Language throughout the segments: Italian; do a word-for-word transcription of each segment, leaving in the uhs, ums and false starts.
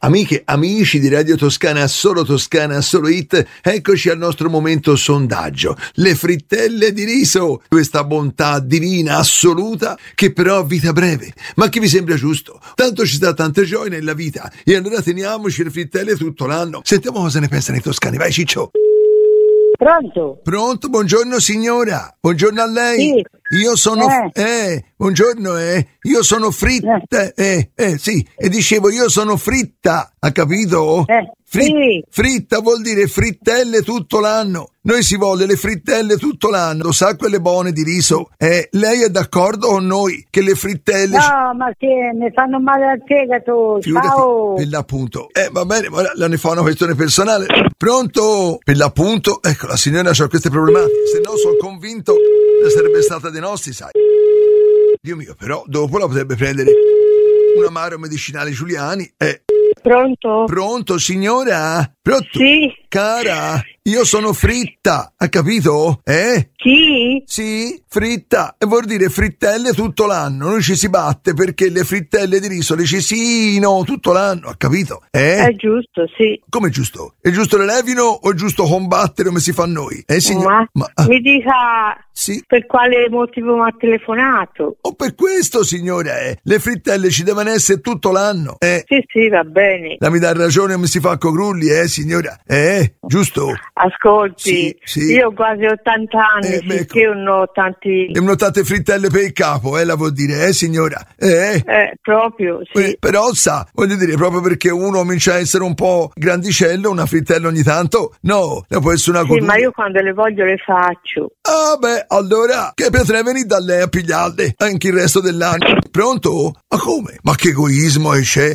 Amiche, amici di Radio Toscana, solo Toscana, solo Hit, eccoci al nostro momento sondaggio. Le frittelle di riso, questa bontà divina assoluta che però ha vita breve, ma che vi sembra giusto. Tanto ci sta tante gioie nella vita e allora teniamoci le frittelle tutto l'anno. Sentiamo cosa ne pensano i toscani, vai Ciccio. Pronto? Pronto, buongiorno signora, buongiorno a lei. Sì. Io sono, Eh. eh, buongiorno, eh, io sono fritta, eh, eh, sì, e dicevo io sono fritta, ha capito? Eh, Fri- sì. Fritta vuol dire frittelle tutto l'anno. Noi si vuole le frittelle tutto l'anno, lo sa quelle buone di riso? Eh, lei è d'accordo con noi che le frittelle... No, ma che mi fanno male al fegato. Figurati, Ciao. per l'appunto. Eh, va bene, ora la ne fa una questione personale. Pronto? Per l'appunto, ecco, la signora ha queste problematiche. Se no, sono convinto che sarebbe stata dei nostri, sai. Dio mio, però, dopo la potrebbe prendere un amaro medicinale Giuliani. Eh. Pronto? Pronto, signora? Pronto? Sì. Cara, io sono fritta, ha capito? Eh? Chi? Sì, fritta, e vuol dire frittelle tutto l'anno. Noi ci si batte perché le frittelle di riso le cecino tutto l'anno, ha capito? Eh? È giusto, sì. Come è giusto? È giusto le levino o è giusto combattere come si fa noi? Eh signor? Ma, ah, mi dica sì? per quale motivo mi ha telefonato? O per questo, signora, eh? Le frittelle ci devono essere tutto l'anno, eh? Sì, sì, va bene. La mi dà ragione come si fa con grulli, eh signora? Eh? Giusto? Ascolti, Sì, sì. io ho quasi ottanta anni, Eh, beh, sì, che non ho tanti... E non tante frittelle per il capo, eh, la vuol dire, eh signora? Eh? Eh, proprio, sì. Eh, però sa, voglio dire, proprio perché uno comincia a essere un po' grandicello, una frittella ogni tanto, no, la può essere una Sì, cosa. ma io quando le voglio le faccio. Ah beh, allora, che potrei venire da lei a pigliarle anche il resto dell'anno. Pronto? Ma come? Ma che egoismo c'è?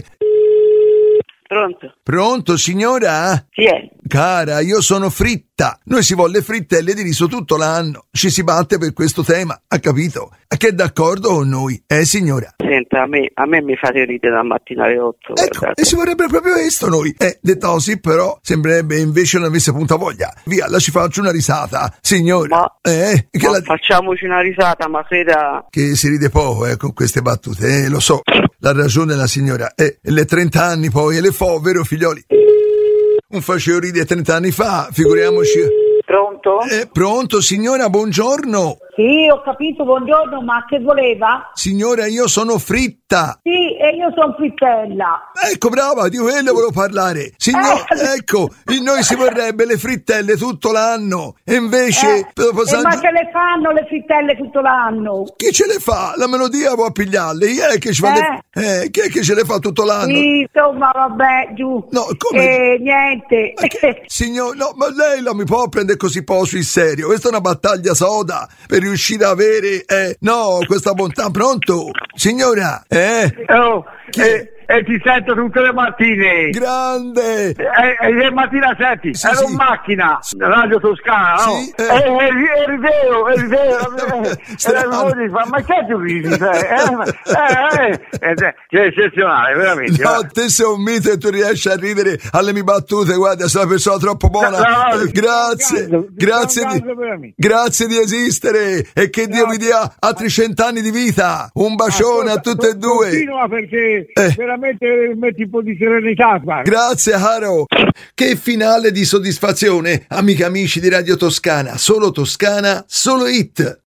Pronto? Pronto, signora? Chi è? Cara, io sono fritta. Noi si vuole frittelle di riso tutto l'anno. Ci si batte per questo tema, ha capito? Che è d'accordo con noi, eh signora? Senta, a me, a me mi fate ridere dal mattino alle otto. Ecco, guardate. e si vorrebbe proprio questo noi. Eh, detto così però, sembrerebbe invece non avesse punta voglia. Via, la ci faccio una risata, signora. Ma- eh, che, Ma la- facciamoci una risata, ma creda... che si ride poco, eh, con queste battute, eh, lo so. La ragione la signora, eh, le trenta anni poi, e le fo, vero figlioli? Un facevo ridere trenta anni fa, figuriamoci. Pronto? Eh, pronto, signora, buongiorno. Sì, ho capito, buongiorno, ma che voleva? Signora, io sono fritta. Sì, e io sono frittella. Ecco, brava, di quello volevo parlare. Signor, Eh. ecco, in noi si vorrebbe le frittelle tutto l'anno. E invece, Eh, dopo e San ma Gio- che le fanno le frittelle tutto l'anno? chi ce le fa? La melodia può pigliarle. Chi è che ci fa le... eh, chi è che ce le fa tutto l'anno? Sì, insomma, vabbè, giù. No, come? Eh, niente. Ma che- Signor, no, ma lei non mi può prendere così po' sul serio. Questa è una battaglia soda per riuscire a avere, eh, no, questa bontà. Pronto? Signora, eh? Oh, Chi e, e ti sento tutte le mattine. Grande! E, e le mattine senti, Sì, ero sì. in macchina, Radio Toscana, no? Sì, eh. E, e, e ridevo, e ridevo. e, Strano. e, e, ma, ma che tu ridi? Eh, eh, eh, eh, eh, che è eccezionale, veramente. No, guarda. te sei un mito e tu riesci a ridere alle mie battute, guarda, sei una persona troppo buona. No, no, Eh, grazie, ti sto grazie andando di, veramente. grazie di esistere e che Dio No. vi dia altri cent'anni di vita. Un bacione a Ascolta, tutte e due. Continua perché Eh. veramente metti un po' di serenità qua. Grazie, caro. Che finale di soddisfazione, amiche e amici di Radio Toscana. Solo Toscana, solo Hit.